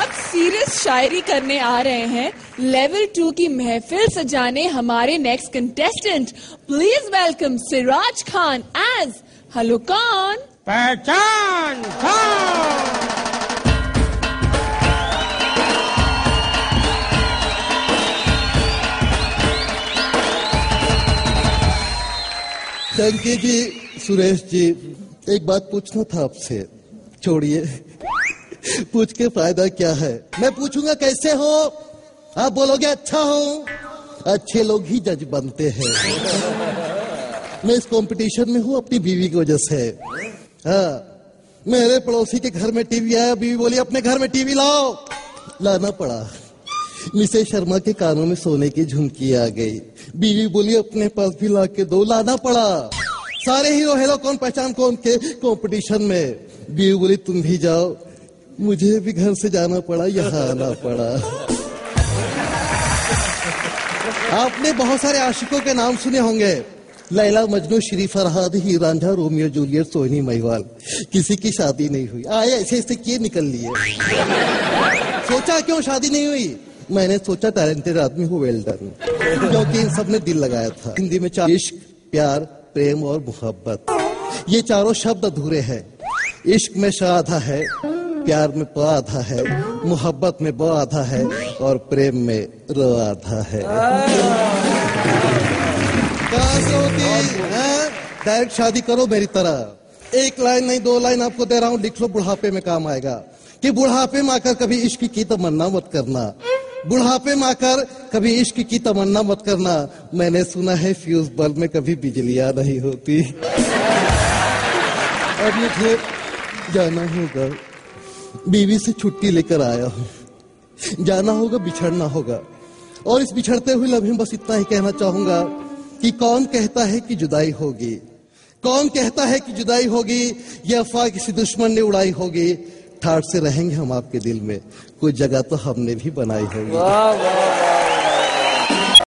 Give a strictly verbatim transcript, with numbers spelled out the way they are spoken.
बहुत सीरियस शायरी करने आ रहे हैं लेवल टू की महफिल सजाने हमारे next contestant. Please welcome Siraj Khan एज हेलो कौन पहचान कौन। टंकी जी, सुरेश जी, एक बात पूछना था आपसे। छोड़िए, पूछ के फायदा क्या है। मैं पूछूंगा कैसे हो, आप बोलोगे अच्छा हूँ। अच्छे लोग ही जज बनते हैं। मैं इस कंपटीशन में हूँ अपनी बीवी की वजह से। हाँ, मेरे पड़ोसी के घर में टीवी आया, बीवी बोली अपने घर में टीवी लाओ। लाना पड़ा। मिसेस शर्मा के कानों में सोने की झुमकी आ गई। बीवी बोली अपने पास भी ला के दो। लाना पड़ा। सारे हीरो हेलो कौन पहचान कौन के कंपटीशन में। बीवी बोली तुम भी जाओ। मुझे भी घर से जाना पड़ा, यहाँ आना पड़ा। आपने बहुत सारे आशिकों के नाम सुने होंगे। Laila Majnu, Shirin Farhad, Heer Ranjha, Romeo Juliet, Sohni Mahiwal. किसी की शादी नहीं हुई। आए ऐसे ऐसे किए निकल लिए। सोचा क्यों शादी नहीं हुई। मैंने सोचा टैलेंटेड आदमी हूँ, वेल डन, क्योंकि इन सब ने दिल लगाया था। हिंदी में चार, इश्क, प्यार, प्रेम और मोहब्बत, ये चारों शब्द अधूरे हैं। इश्क में श आधा है, प्यार में प आधा है, मोहब्बत में ब आधा है और प्रेम में र आधा है। कहाँ से होती है? डायरेक्ट शादी करो मेरी तरह। एक लाइन नहीं दो लाइन आपको दे रहा हूँ, लिख लो, बुढ़ापे में काम आएगा। कि बुढ़ापे में आकर कभी इश्क की तमन्ना मत करना। बुढ़ापे में आकर कभी इश्क की तमन्ना मत करना। मैंने सुना है फ्यूज बल्ब में कभी बिजलियां नहीं होती। अब मुझे जाना होगा, बीवी से छुट्टी लेकर आया हूँ। जाना होगा, बिछड़ना होगा। और इस बिछड़ते हुए लम्हे बस इतना ही कहना चाहूंगा कि कौन कहता है कि जुदाई होगी, कौन कहता है कि जुदाई होगी, ये अफवाह किसी दुश्मन ने उड़ाई होगी। ठाठ से रहेंगे हम आपके दिल में, कोई जगह तो हमने भी बनाई होगी।